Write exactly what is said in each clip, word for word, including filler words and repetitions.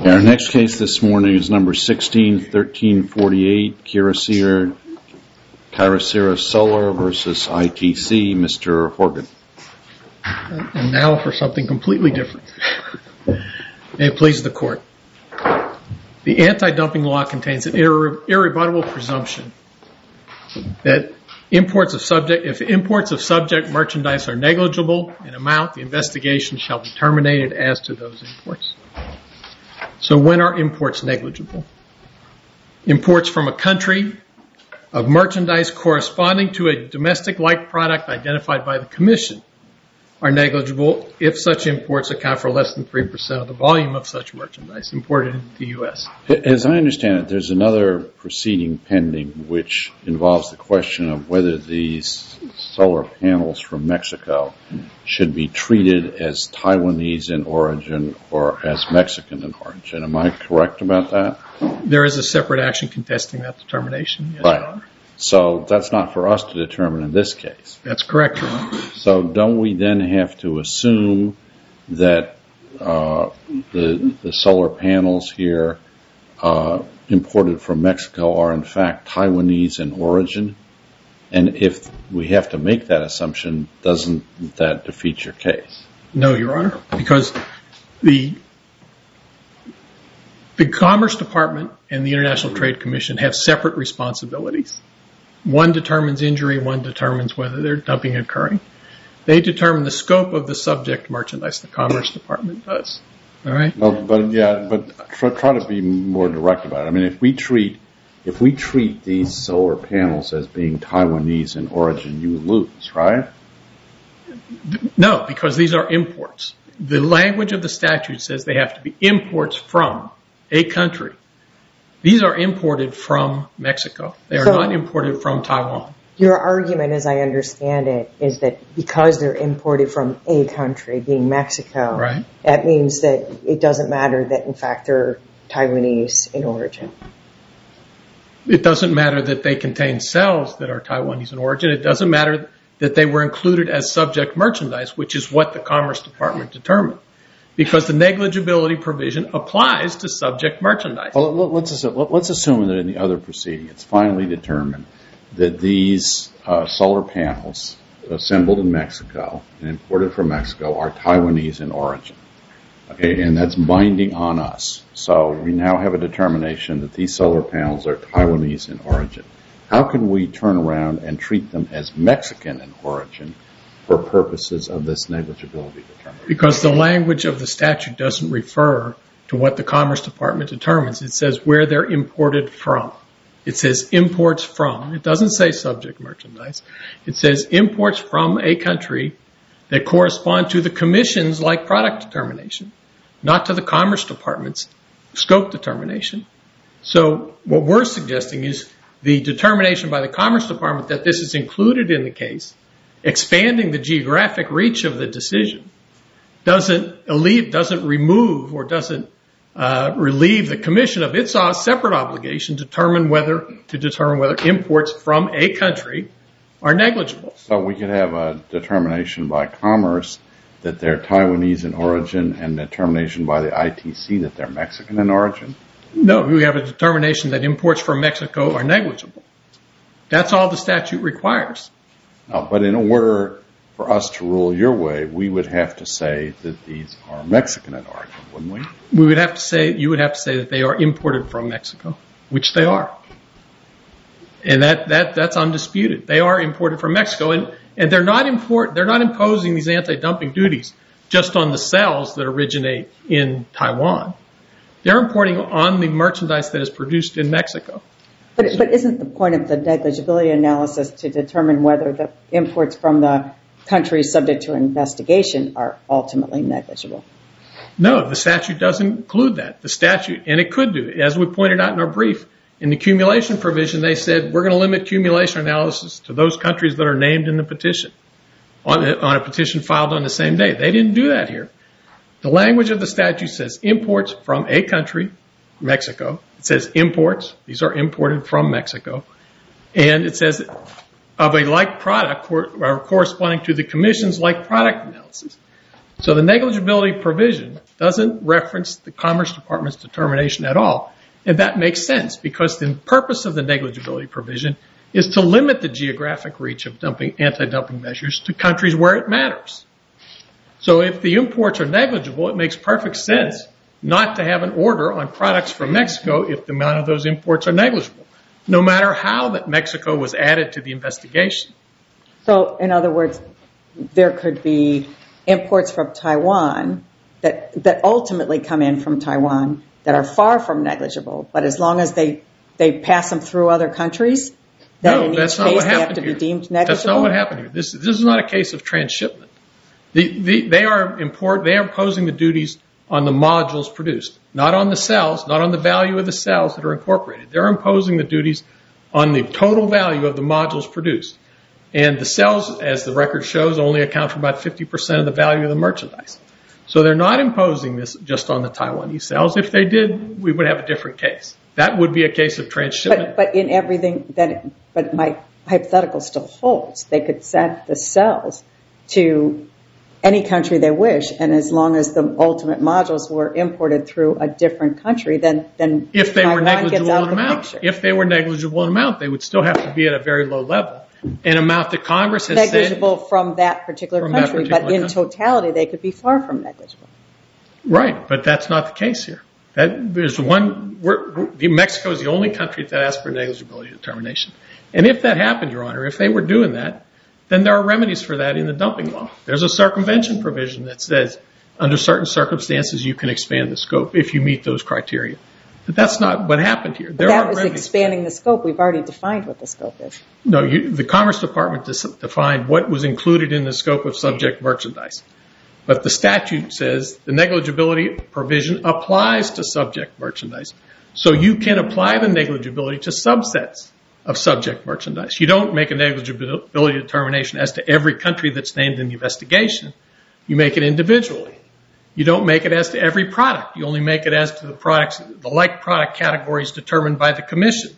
Our next case this morning is number sixteen thirteen forty-eight, Kyocera Solar versus I T C. Mister Horgan. And now for something completely different. May it please the court. The anti-dumping law contains an irre- irrebuttable presumption that imports of subject, if imports of subject merchandise are negligible in amount, the investigation shall be terminated as to those imports. So when are imports negligible? Imports from a country of merchandise corresponding to a domestic-like product identified by the Commission are negligible if such imports account for less than three percent of the volume of such merchandise imported into the U S. As I understand it, there's another proceeding pending which involves the question of whether these solar panels from Mexico should be treated as Taiwanese in origin or as Mexican in origin. Am I correct about that? There is a separate action contesting that determination. Yes, right. Your Honor. So that's not for us to determine in this case. That's correct, Your Honor. So don't we then have to assume that uh, the, the solar panels here uh, imported from Mexico are in fact Taiwanese in origin? And if we have to make that assumption, doesn't that defeat your case? No, Your Honor, because the the Commerce Department and the International Trade Commission have separate responsibilities. One determines injury, one determines whether there's dumping occurring. They determine the scope of the subject merchandise, the Commerce Department does. All right? Well, but yeah, but try, try to be more direct about it. I mean, if we treat if we treat these solar panels as being Taiwanese in origin, you lose, right? No, because these are imports. The language of the statute says they have to be imports from a country. These are imported from Mexico. They are so, not imported from Taiwan. Your argument, as I understand it, is that because they're imported from a country, being Mexico, right, that means that it doesn't matter that, in fact, they're Taiwanese in origin. It doesn't matter that they contain cells that are Taiwanese in origin. It doesn't matter that they were included as subject merchandise, which is what the Commerce Department determined. Because the negligibility provision applies to subject merchandise. Well, let's assume, let's assume that in the other proceeding, it's finally determined that these uh, solar panels assembled in Mexico and imported from Mexico are Taiwanese in origin. Okay, and that's binding on us. So we now have a determination that these solar panels are Taiwanese in origin. How can we turn around and treat them as Mexican in origin for purposes of this negligibility determination? Because the language of the statute doesn't refer to what the Commerce Department determines. It says where they're imported from. It says imports from. It doesn't say subject merchandise. It says imports from a country that correspond to the Commission's like product determination, not to the Commerce Department's scope determination. So what we're suggesting is the determination by the Commerce Department that this is included in the case, expanding the geographic reach of the decision, doesn't alleviate, doesn't remove or doesn't uh, relieve the Commission of its uh, separate obligation to determine whether to determine whether imports from a country are negligible. So we could have a determination by Commerce that they're Taiwanese in origin and determination by the I T C that they're Mexican in origin? No, we have a determination that imports from Mexico are negligible. That's all the statute requires. No, but in order for us to rule your way, we would have to say that these are Mexican in origin, wouldn't we? We would have to say, you would have to say that they are imported from Mexico, which they are. And that, that, that's undisputed. They are imported from Mexico, and, and they're not import, they're not imposing these anti-dumping duties just on the cells that originate in Taiwan. They're importing on the merchandise that is produced in Mexico. But, but isn't the point of the negligibility analysis to determine whether the imports from the countries subject to investigation are ultimately negligible? No, the statute doesn't include that. The statute, and it could do, as we pointed out in our brief, in the accumulation provision, they said we're going to limit accumulation analysis to those countries that are named in the petition, on, on a petition filed on the same day. They didn't do that here. The language of the statute says imports from a country, Mexico. It says imports. These are imported from Mexico. And it says of a like product or corresponding to the Commission's like product analysis. So the negligibility provision doesn't reference the Commerce Department's determination at all. And that makes sense because the purpose of the negligibility provision is to limit the geographic reach of dumping, anti-dumping measures to countries where it matters. So if the imports are negligible, it makes perfect sense not to have an order on products from Mexico if the amount of those imports are negligible, no matter how that Mexico was added to the investigation. So, in other words, there could be imports from Taiwan that that ultimately come in from Taiwan that are far from negligible, but as long as they, they pass them through other countries, then no, in that's each not case what they have happened to here. be deemed negligible? That's not what happened here. This, this is not a case of transshipment. The, the, they are import, they are imposing the duties on the modules produced, not on the cells, not on the value of the cells that are incorporated. They're imposing the duties on the total value of the modules produced. And the cells, as the record shows, only account for about fifty percent of the value of the merchandise. So they're not imposing this just on the Taiwanese cells. If they did, we would have a different case. That would be a case of transshipment. But, but in everything, that, but my hypothetical still holds. They could send the cells to any country they wish, and as long as the ultimate modules were imported through a different country, then then if they were Taiwan gets negligible out in the amount, picture. if they were negligible in amount, they would still have to be at a very low level, an amount that Congress has negligible said, from that particular from that country, particular but in country. totality, they could be far from negligible. Right, but that's not the case here. That, there's one. We're, we're, Mexico is the only country that asks for negligibility determination, and if that happened, Your Honor, if they were doing that, then there are remedies for that in the dumping law. There's a circumvention provision that says under certain circumstances you can expand the scope if you meet those criteria. But that's not what happened here. There that are was remedies. expanding the scope. We've already defined what the scope is. No, you, the Commerce Department defined what was included in the scope of subject merchandise. But the statute says the negligibility provision applies to subject merchandise. So you can apply the negligibility to subsets of subject merchandise. You don't make a negligibility determination as to every country that's named in the investigation. You make it individually. You don't make it as to every product. You only make it as to the products, the like product categories determined by the Commission,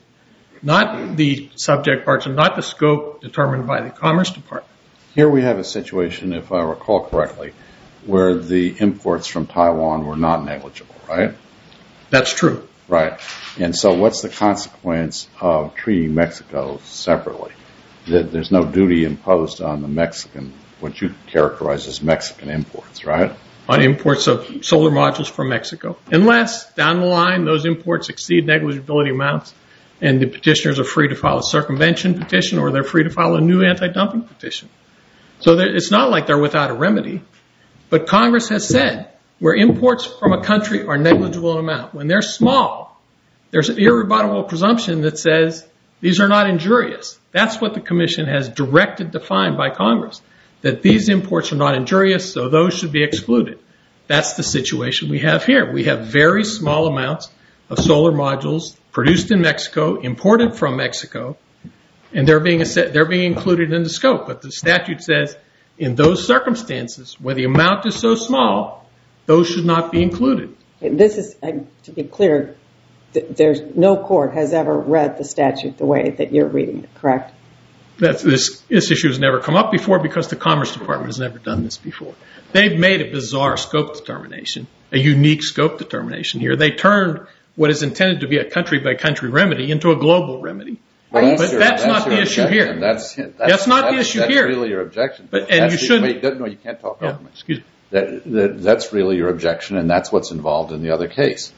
not the subject merchandise, not the scope determined by the Commerce Department. Here we have a situation, if I recall correctly, where the imports from Taiwan were not negligible, right? That's true. Right. And so what's the consequence of treating Mexico separately? That there's no duty imposed on the Mexican, what you characterize as Mexican imports, right? On imports of solar modules from Mexico. Unless, down the line, those imports exceed negligibility amounts and the petitioners are free to file a circumvention petition or they're free to file a new anti-dumping petition. So it's not like they're without a remedy. But Congress has said where imports from a country are negligible in amount, when they're small, there's an irrebuttable presumption that says these are not injurious. That's what the Commission has directed, defined by Congress, that these imports are not injurious, so those should be excluded. That's the situation we have here. We have very small amounts of solar modules produced in Mexico, imported from Mexico, and they're being, they're being included in the scope. But the statute says in those circumstances where the amount is so small, those should not be included. This is, to be clear, there's no court has ever read the statute the way that you're reading it, correct? That's, this, this issue has never come up before because the Commerce Department has never done this before. They've made a bizarre scope determination, a unique scope determination here. They turned what is intended to be a country-by-country remedy into a global remedy. Well, but your, that's, that's not the issue here. That's, that's, that's not that's, the issue that's here. That's really your objection. But, and that's you the, shouldn't. Wait, no, you can't talk yeah, over me. Excuse me. That, that, that's really your objection, and that's what's involved in the other case.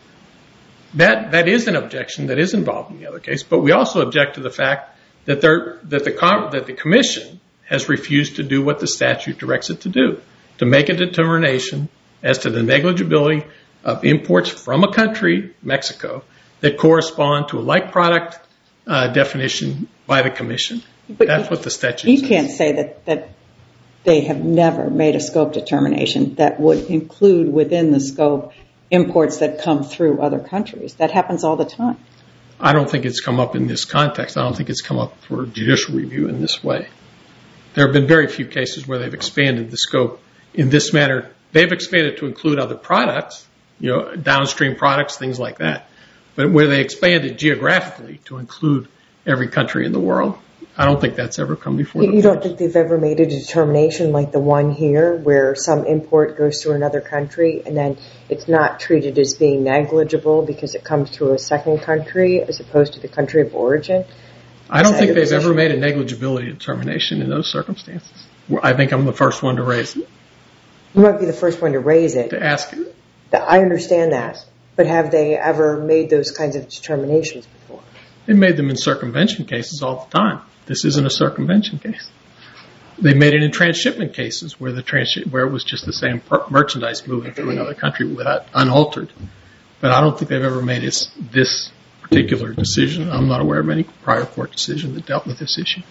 That that is an objection that is involved in the other case, but we also object to the fact that there that the that the Commission has refused to do what the statute directs it to do, to make a determination as to the negligibility of imports from a country, Mexico, that correspond to a like product uh, definition by the Commission. But that's what the statute you says. Can't say that that they have never made a scope determination that would include within the scope imports that come through other countries. That happens all the time. I don't think it's come up in this context. I don't think it's come up for judicial review in this way. There have been very few cases where they've expanded the scope in this manner. They've expanded to include other products, you know, downstream products, things like that. But where they expanded geographically to include every country in the world, I don't think that's ever come before. You, the you don't court. think they've ever made a determination like the one here where some import goes to another country and then it's not treated as being negligible because it comes through a second country as opposed to the country of origin? I don't think they've position? ever made a negligibility determination in those circumstances. I think I'm the first one to raise it. You might be the first one to raise it. To ask it. I understand that. But have they ever made those kinds of determinations before? They made them in circumvention cases all the time. This isn't a circumvention case. They made it in transshipment cases where the transship, where it was just the same per- merchandise moving through another country without unaltered. But I don't think they've ever made this, this particular decision. I'm not aware of any prior court decision that dealt with this issue.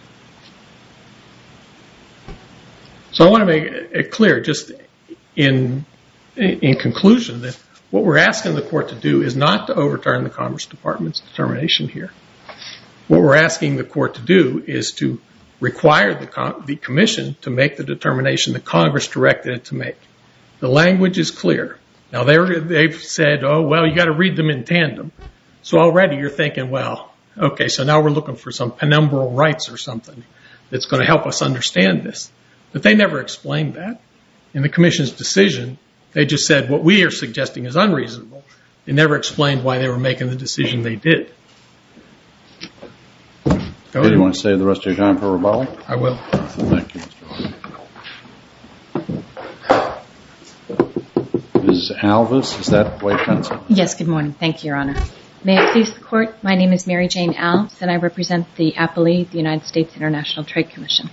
So I want to make it clear, just in in conclusion, that what we're asking the court to do is not to overturn the Commerce Department's determination here. What we're asking the court to do is to require the, com- the commission to make the determination that Congress directed it to make. The language is clear. Now they're, they've said, oh, well, you got to read them in tandem. So already you're thinking, well, okay, so now we're looking for some penumbral rights or something that's going to help us understand this. But they never explained that. In the commission's decision, they just said what we are suggesting is unreasonable. They never explained why they were making the decision they did. Go ahead. Do you want to save the rest of your time for rebuttal? I will. Thank you, Mister Ryan. Miz Alvis, is that White Counsel? Yes, good morning. Thank you, Your Honor. May it please the Court, my name is Mary Jane Alves, and I represent the appellee, the United States International Trade Commission.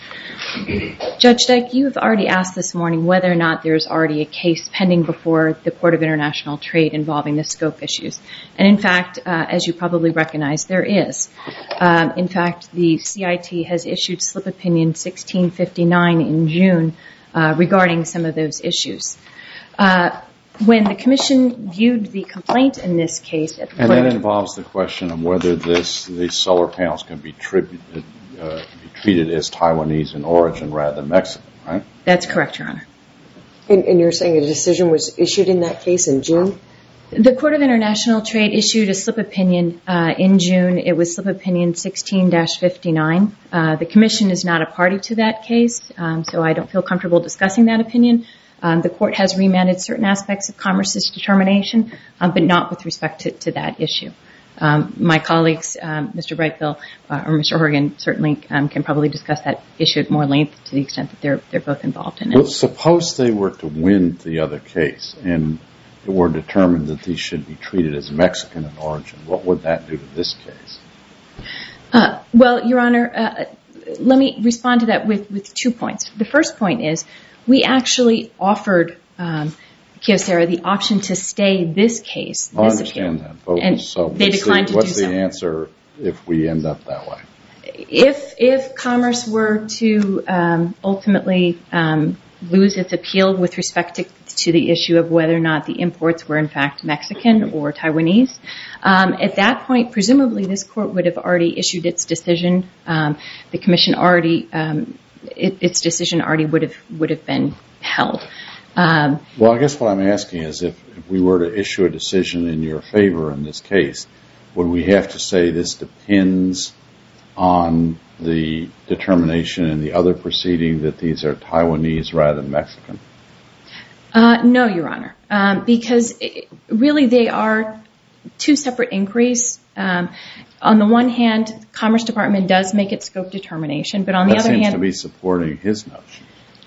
Judge Dyke, you have already asked this morning whether or not there's already a case pending before the Court of International Trade involving the scope issues. And in fact, uh, as you probably recognize, there is. Um, in fact, the C I T has issued slip opinion sixteen fifty-nine in June uh, regarding some of those issues. Uh, when the Commission viewed the complaint in this case... At the and Court that of involves the question of whether this these solar panels can be tributed Uh, be treated as Taiwanese in origin rather than Mexican, right? That's correct, Your Honor. And, and you're saying a decision was issued in that case in June? The Court of International Trade issued a slip opinion uh, in June. It was slip opinion sixteen fifty-nine. Uh, the Commission is not a party to that case, um, so I don't feel comfortable discussing that opinion. Um, the Court has remanded certain aspects of Commerce's determination, um, but not with respect to, to that issue. Um, my colleagues, um, Mister Brightville uh, or Mister Horgan, certainly um, can probably discuss that issue at more length to the extent that they're they're both involved in it. Well, suppose they were to win the other case and it were determined that these should be treated as Mexican in origin. What would that do to this case? Uh, well, Your Honor, uh, let me respond to that with, with two points. The first point is we actually offered um, Kyocera the option to stay this case. I this understand appeal. that. But And so they declined the, to what's do so. What's the answer if we end up that way? If if Commerce were to um, ultimately um, lose its appeal with respect to, to the issue of whether or not the imports were in fact Mexican or Taiwanese, um, at that point, presumably this court would have already issued its decision. Um, the Commission already, um, it, its decision already would have would have been held. Um, well, I guess what I'm asking is if, if we were to issue a decision in your favor in this case, would we have to say this depends on the determination in the other proceeding that these are Taiwanese rather than Mexican? Uh, no, Your Honor, um, because it, really they are two separate inquiries. Um, on the one hand, Commerce Department does make its scope determination, but on the that other hand... That seems to be supporting his notion.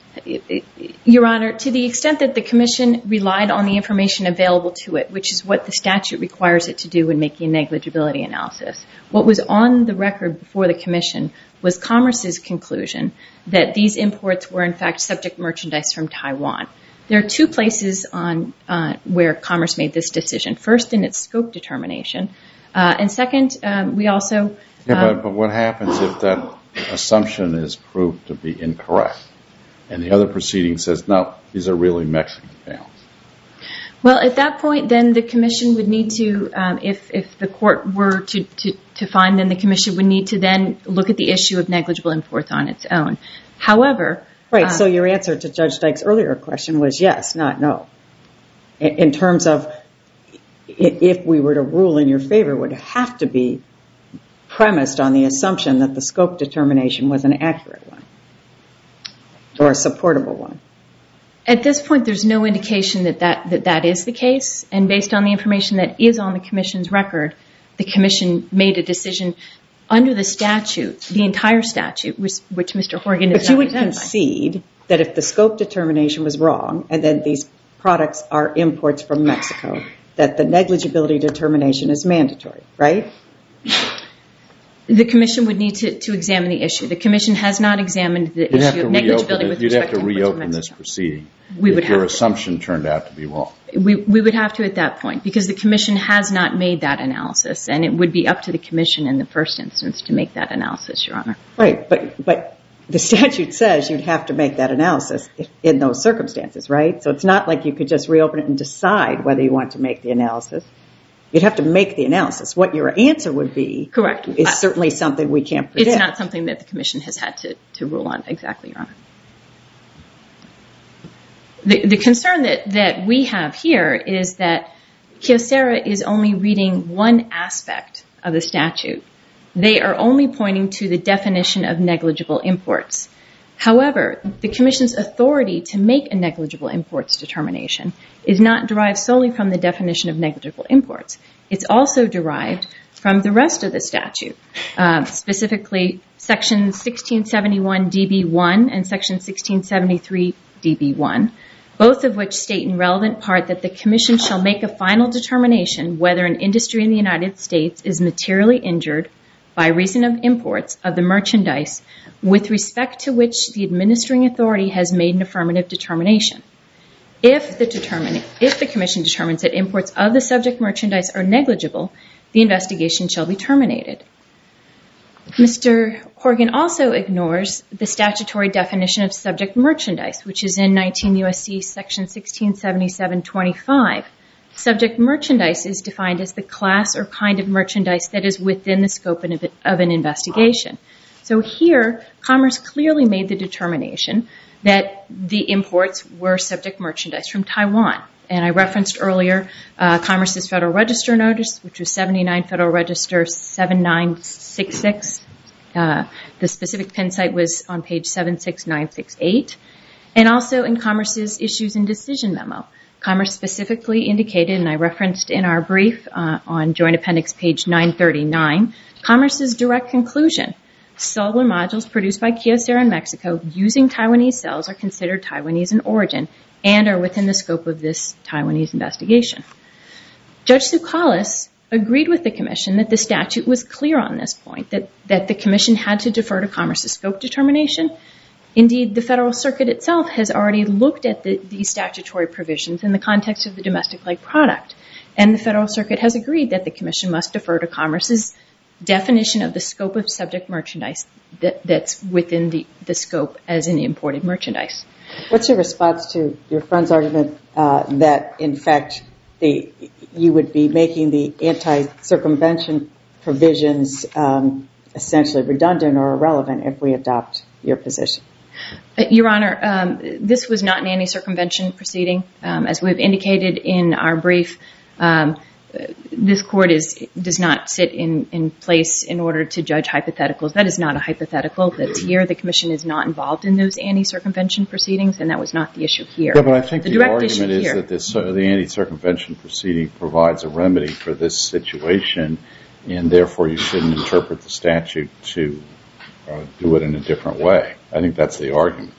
Your Honor, to the extent that the Commission relied on the information available to it, which is what the statute requires it to do in making a negligibility analysis, what was on the record before the Commission was Commerce's conclusion that these imports were in fact subject merchandise from Taiwan. There are two places on uh, where Commerce made this decision. First, in its scope determination, uh, and second, um, we also... Yeah, uh, but, but what happens if that assumption is proved to be incorrect? And the other proceeding says, no, these are really Mexican panels. Well, at that point, then the Commission would need to, um, if, if the court were to, to, to find, then the Commission would need to then look at the issue of negligible imports on its own. However... Right, uh, so your answer to Judge Dyke's earlier question was yes, not no. In, in terms of if we were to rule in your favor, it would have to be premised on the assumption that the scope determination was an accurate one or a supportable one. At this point, there's no indication that that, that that is the case. And based on the information that is on the Commission's record, the Commission made a decision under the statute, the entire statute, which, which Mister Horgan is But you would identifying. concede that if the scope determination was wrong and then these products are imports from Mexico, that the negligibility determination is mandatory, right? The Commission would need to, to examine the issue. The Commission has not examined the You'd issue of negligibility with You'd respect have to to imports from reopen this Mexico. proceeding We would if your have to. assumption turned out to be wrong. We, we would have to at that point because the Commission has not made that analysis, and it would be up to the Commission in the first instance to make that analysis, Your Honor. Right, but but the statute says you'd have to make that analysis if, in those circumstances, right? So it's not like you could just reopen it and decide whether you want to make the analysis. You'd have to make the analysis. What your answer would be Correct. is Uh, certainly something we can't predict. It's not something that the Commission has had to, to rule on exactly, Your Honor. The, the concern that, that we have here is that Kyocera is only reading one aspect of the statute. They are only pointing to the definition of negligible imports. However, the Commission's authority to make a negligible imports determination is not derived solely from the definition of negligible imports. It's also derived from the rest of the statute, uh, specifically Section sixteen seventy-one D B one and Section sixteen seventy-three D B one, both of which state in relevant part that the Commission shall make a final determination whether an industry in the United States is materially injured by reason of imports of the merchandise with respect to which the administering authority has made an affirmative determination. If the, determine, if the Commission determines that imports of the subject merchandise are negligible, the investigation shall be terminated. Mister Horgan also ignores the statutory definition of subject merchandise, which is in nineteen U S C Section sixteen seventy-seven twenty-five. Subject merchandise is defined as the class or kind of merchandise that is within the scope of an investigation. So here, Commerce clearly made the determination that the imports were subject merchandise from Taiwan. And I referenced earlier uh, Commerce's Federal Register Notice, which was seventy-nine Federal Register seven nine six six. Uh, the specific pin site was on page seven six nine six eight. And also in Commerce's Issues and Decision Memo. Commerce specifically indicated, and I referenced in our brief uh, on Joint Appendix page nine thirty-nine, Commerce's direct conclusion. Solar modules produced by Kyocera in Mexico using Taiwanese cells are considered Taiwanese in origin and are within the scope of this Taiwanese investigation. Judge Tsoukalos agreed with the Commission that the statute was clear on this point, that, that the Commission had to defer to Commerce's scope determination. Indeed, the Federal Circuit itself has already looked at the, these statutory provisions in the context of the domestic-like product, and the Federal Circuit has agreed that the Commission must defer to Commerce's definition of the scope of subject merchandise that, that's within the, the scope as an imported merchandise. What's your response to your friend's argument uh, that, in fact, the, you would be making the anti-circumvention provisions um, essentially redundant or irrelevant if we adopt your position? Your Honor, um, this was not an anti-circumvention proceeding. Um, as we've indicated in our brief, um, this court is, does not sit in, in place in order to judge hypotheticals. That is not a hypothetical that's here. The Commission is not involved in those anti-circumvention proceedings, and that was not the issue here. Yeah, but I think the, the argument is here, that this, uh, the anti-circumvention proceeding provides a remedy for this situation, and therefore you shouldn't interpret the statute to uh, do it in a different way. I think that's the argument.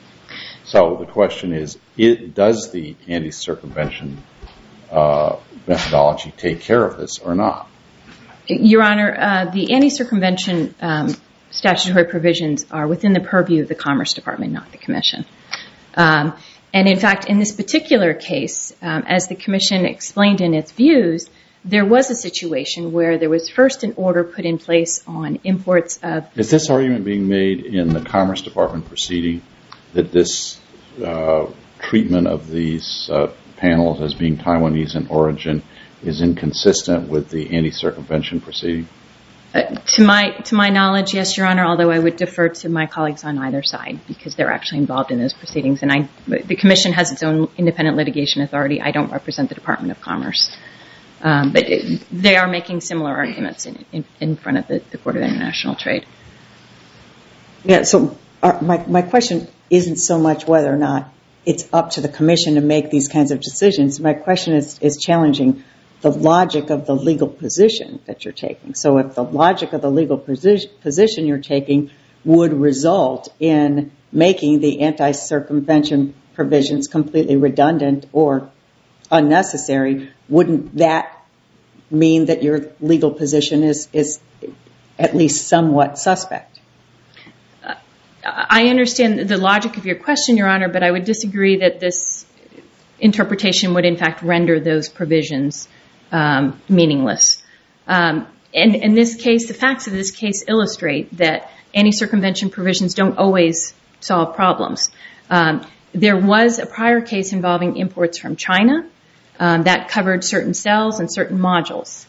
So the question is, it, does the anti-circumvention uh, methodology take care of this or not? Your Honor, uh, the anti-circumvention um, statutory provisions are within the purview of the Commerce Department, not the Commission. Um, and in fact, in this particular case, um, as the Commission explained in its views, there was a situation where there was first an order put in place on imports of... Is this argument being made in the Commerce Department proceeding that this uh, treatment of these uh, panels as being Taiwanese in origin is inconsistent with the anti-circumvention proceeding? Uh, to my to my knowledge, yes, Your Honor, although I would defer to my colleagues on either side because they're actually involved in those proceedings. And I, the Commission has its own independent litigation authority. I don't represent the Department of Commerce. Um, but it, they are making similar arguments in, in, in front of the, the Court of International Trade. Yeah, so our, my, my question isn't so much whether or not it's up to the Commission to make these kinds of decisions. My question is, is challenging the logic of the legal position that you're taking. So if the logic of the legal position, position you're taking would result in making the anti-circumvention provisions completely redundant or unnecessary, wouldn't that mean that your legal position is, is at least somewhat suspect? Uh, I understand the logic of your question, Your Honor, but I would disagree that this interpretation would in fact render those provisions um, meaningless. Um, and in this case, the facts of this case illustrate that anti-circumvention provisions don't always solve problems. Um, there was a prior case involving imports from China um, that covered certain cells and certain modules.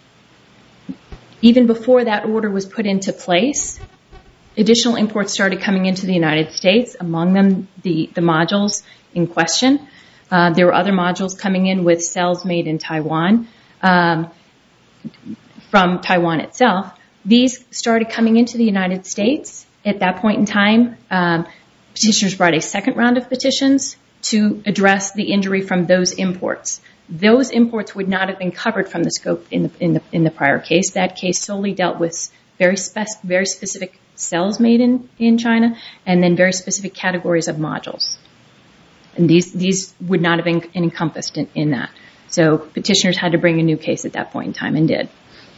Even before that order was put into place, additional imports started coming into the United States, among them the, the modules in question. Uh, there were other modules coming in with cells made in Taiwan, um, from Taiwan itself. These started coming into the United States. At that point in time, um, petitioners brought a second round of petitions to address the injury from those imports. Those imports would not have been covered from the scope in the, in the, in the prior case. That case solely dealt with very, spec- very specific cells made in, in China and then very specific categories of modules. And these, these would not have been encompassed in, in that. So petitioners had to bring a new case at that point in time and did.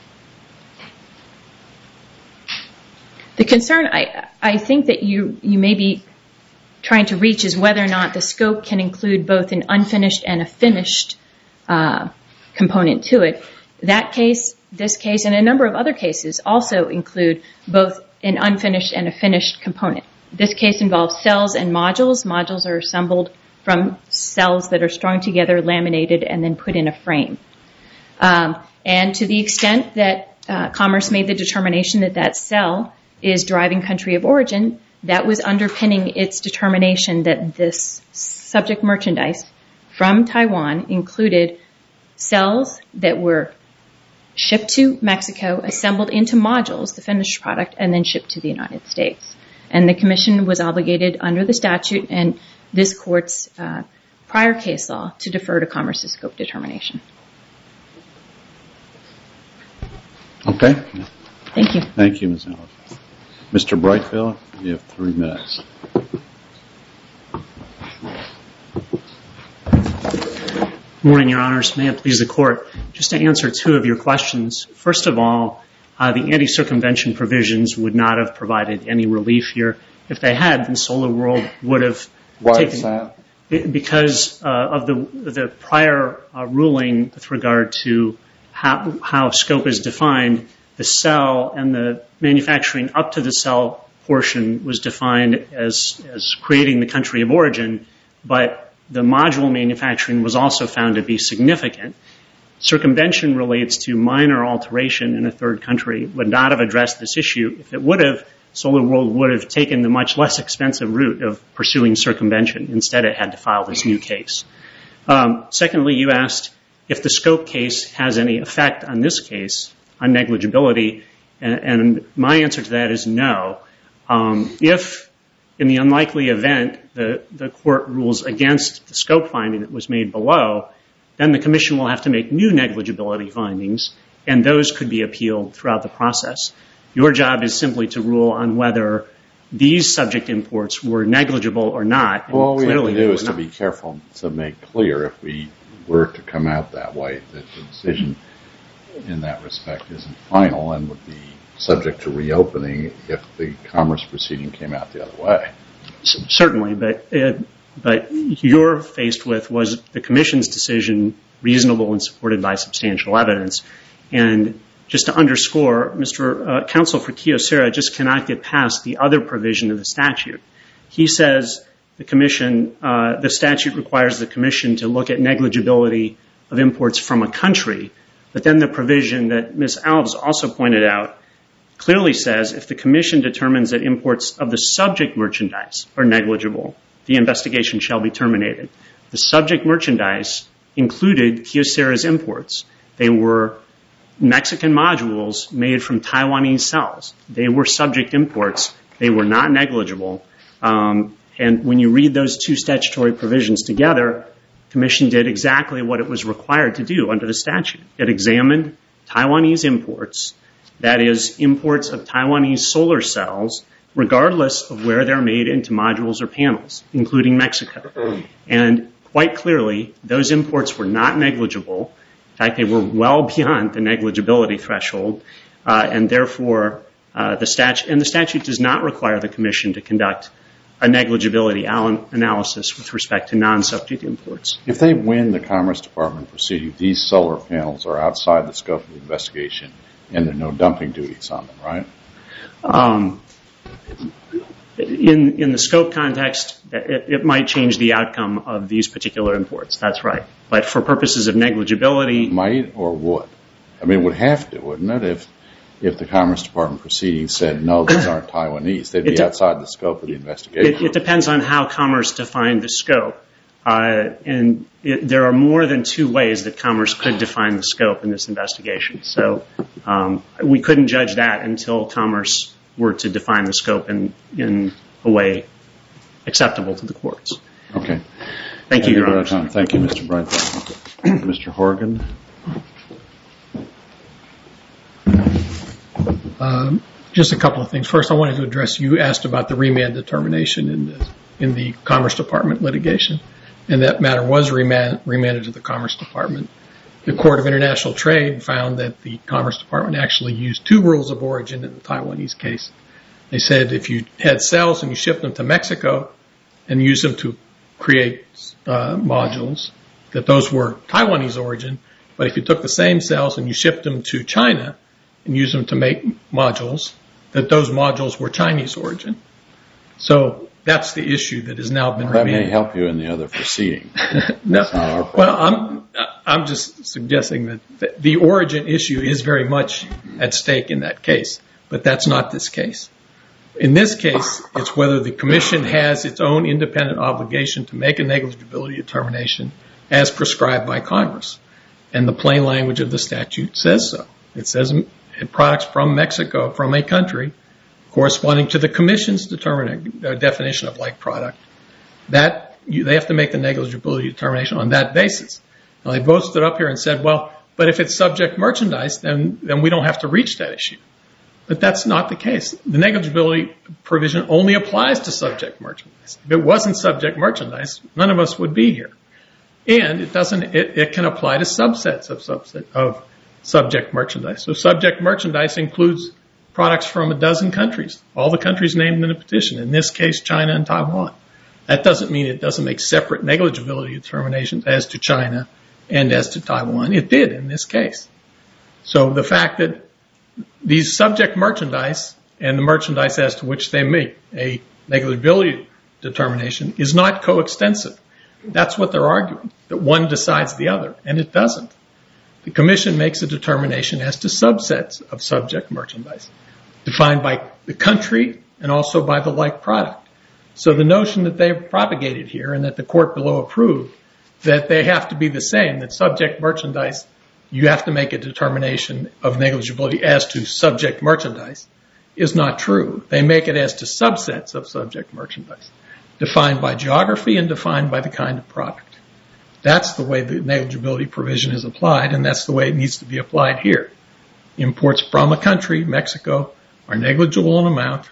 The concern I, I think that you, you may be trying to reach is whether or not the scope can include both an unfinished and a finished uh, component to it. That case, this case, and a number of other cases also include both an unfinished and a finished component. This case involves cells and modules. Modules are assembled from cells that are strung together, laminated, and then put in a frame. Um, and to the extent that uh, Commerce made the determination that that cell is driving country of origin, that was underpinning its determination that this subject merchandise from Taiwan included cells that were shipped to Mexico, assembled into modules, the finished product, and then shipped to the United States. And the Commission was obligated under the statute and this Court's uh, prior case law to defer to Commerce's scope determination. Okay. Thank you. Thank you, Miz Ellis. Mister Brightfield, you have three minutes. Good morning, Your Honors. May it please the Court. Just to answer two of your questions. First of all, uh, the anti-circumvention provisions would not have provided any relief here. If they had, then Solar World would have Why taken... is that? It, because uh, of the the prior uh, ruling with regard to how, how scope is defined, the cell and the manufacturing up to the cell portion was defined as, as creating the country of origin, but the module manufacturing was also found to be significant. Circumvention relates to minor alteration in a third country, would not have addressed this issue. If it would have, Solar World would have taken the much less expensive route of pursuing circumvention. Instead, it had to file this new case. Um, secondly, you asked if the scope case has any effect on this case, on negligibility, and, and my answer to that is no. Um, if, in the unlikely event, the, the Court rules against the scope finding that was made below, then the Commission will have to make new negligibility findings, and those could be appealed throughout the process. Your job is simply to rule on whether these subject imports were negligible or not. Well, all we have to do is to not. be careful to make clear if we were to come out that way, that the decision in that respect isn't final and would be subject to reopening if the Commerce proceeding came out the other way. C- certainly, but uh, but you're faced with was the Commission's decision reasonable and supported by substantial evidence. And just to underscore, Mister Uh, Counsel for Kyocera just cannot get past the other provision of the statute. He says the Commission, uh, the statute requires the Commission to look at negligibility of imports from a country, but then the provision that Miz Alves also pointed out clearly says if the Commission determines that imports of the subject merchandise are negligible, the investigation shall be terminated. The subject merchandise included Kyocera's imports. They were Mexican modules made from Taiwanese cells. They were subject imports. They were not negligible. Um, and when you read those two statutory provisions together, the Commission did exactly what it was required to do under the statute. It examined Taiwanese imports, that is, imports of Taiwanese solar cells, regardless of where they're made into modules or panels, including Mexico. And quite clearly, those imports were not negligible. In fact, they were well beyond the negligibility threshold, uh, and therefore uh, the statute and the statute does not require the Commission to conduct a negligibility al- analysis with respect to non-subject imports. If they win the Commerce Department proceeding, these solar panels are outside the scope of the investigation, and there are no dumping duties on them, right? Um, in in the scope context, it, it might change the outcome of these particular imports. That's right. But for purposes of negligibility, might or would? I mean, it would have to, wouldn't it? If if the Commerce Department proceeding said no, these aren't Taiwanese, they'd be de- outside the scope of the investigation. It, it depends on how Commerce defined the scope, uh, and it, there are more than two ways that Commerce could define the scope in this investigation. So um, we couldn't judge that until Commerce were to define the scope in in a way acceptable to the courts. Okay. Thank you, Your Honor. Thank you, Mister Bright. Mister Horgan. Um, just a couple of things. First, I wanted to address, you asked about the remand determination in the, in the Commerce Department litigation, and that matter was remand, remanded to the Commerce Department. The Court of International Trade found that the Commerce Department actually used two rules of origin in the Taiwanese case. They said if you had cells and you shipped them to Mexico and used them to create uh, modules, that those were Taiwanese origin, but if you took the same cells and you shipped them to China and used them to make modules, that those modules were Chinese origin. So that's the issue that has now been well, that remanded. may help you in the other proceeding. No, well, I'm I'm just suggesting that the origin issue is very much at stake in that case, but that's not this case. In this case, it's whether the Commission has its own independent obligation to make a negligibility determination as prescribed by Congress, and the plain language of the statute says so. It says products from Mexico, from a country, corresponding to the Commission's determining, uh, definition of like product, that you, they have to make the negligibility determination on that basis. Now, they both stood up here and said, well, but if it's subject merchandise, then, then we don't have to reach that issue. But that's not the case. The negligibility provision only applies to subject merchandise. If it wasn't subject merchandise, none of us would be here. And it doesn't, it, it can apply to subsets of subset of subject merchandise. So subject merchandise includes products from a dozen countries, all the countries named in the petition, in this case, China and Taiwan. That doesn't mean it doesn't make separate negligibility determinations as to China and as to Taiwan. It did in this case. So the fact that these subject merchandise and the merchandise as to which they make a negligibility determination is not coextensive. That's what they're arguing, that one decides the other, and it doesn't. The Commission makes a determination as to subsets of subject merchandise, defined by the country and also by the like product. So the notion that they've propagated here and that the court below approved, that they have to be the same, that subject merchandise, you have to make a determination of negligibility as to subject merchandise, is not true. They make it as to subsets of subject merchandise, defined by geography and defined by the kind of product. That's the way the negligibility provision is applied, and that's the way it needs to be applied here. Imports from a country, Mexico, are negligible in amount,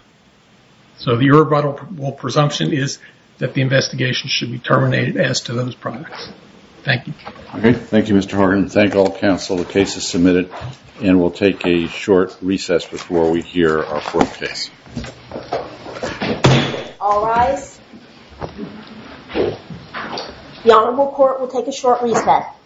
so the irrebuttable presumption is that the investigation should be terminated as to those products. Thank you. Okay, thank you, Mister Horgan. Thank all counsel. The case is submitted, and we'll take a short recess before we hear our fourth case. All rise. The Honorable Court will take a short recess.